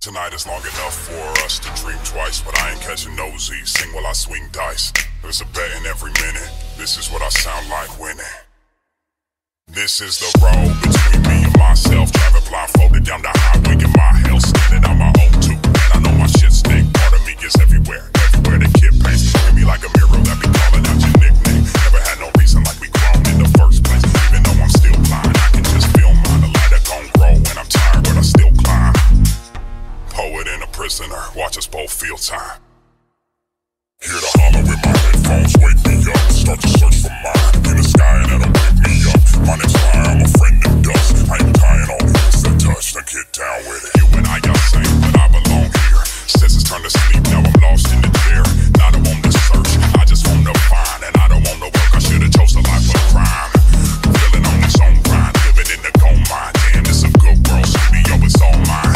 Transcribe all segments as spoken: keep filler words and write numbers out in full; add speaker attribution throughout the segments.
Speaker 1: Tonight is long enough for us to dream twice, but I ain't catching nosy. Sing while I swing dice. There's a bet in every minute. This is what I sound like winning. This is the road between me and myself. Driving blindfolded down the highway in my hell, standing on my own too. And I know my shit stink. Part of me is everywhere, everywhere the kid paints. Hit me like a mirror that be calling out your nickname. Never had no reason like we grown in the first place. Even though I'm still blind, I can just feel mine. The light that gon' grow when I'm tired, but I still climb. Poet and a prisoner, watch us both feel time. Hear the holler in my headphones, wake me up. Start to search for mine in the sky and that'll wake me up. My name's fire, I'm a friend of dust. I ain't tying all the hits that touch, now get down with it. You and I are same, but I belong here. Says it's time to sleep, now I'm lost in the chair. Not I want to search, I just want to find. And I don't want to work, I should've chose the life of crime. Feeling on its own grind, living in the gold mine. Damn, it's a good world, studio, it's all mine.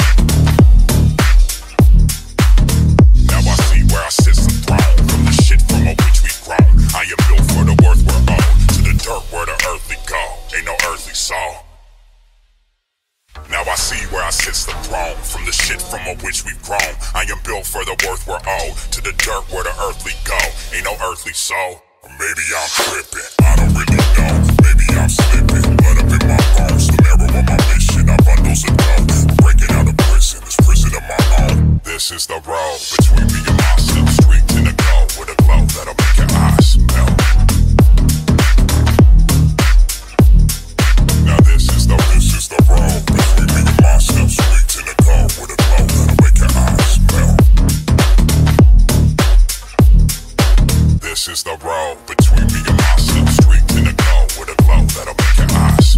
Speaker 1: Now I see where I sit enthroned, from the shit from which we've grown. I am built for the worth we're owed, to the dirt where the earthly go. Ain't no earthly soul. Now I see where I sit the throne, from the shit from which we've grown. I am built for the worth we're owed, to the dirt where the earthly go. Ain't no earthly soul. Or maybe I'm tripping, I don't really know. Maybe I'm slipping, blood up in my bones. The marrow of my mission, I bundles of dough. Breaking out of prison, this prison of my own. This is the road between me and myself. Street in the glow, with a glow that'll make your eyes melt. Now this is the, this is the road between me and myself. Street in the glow, with a glow that'll make your eyes melt. This is the road between me and myself. Street in the glow, with a glow that'll make your eyes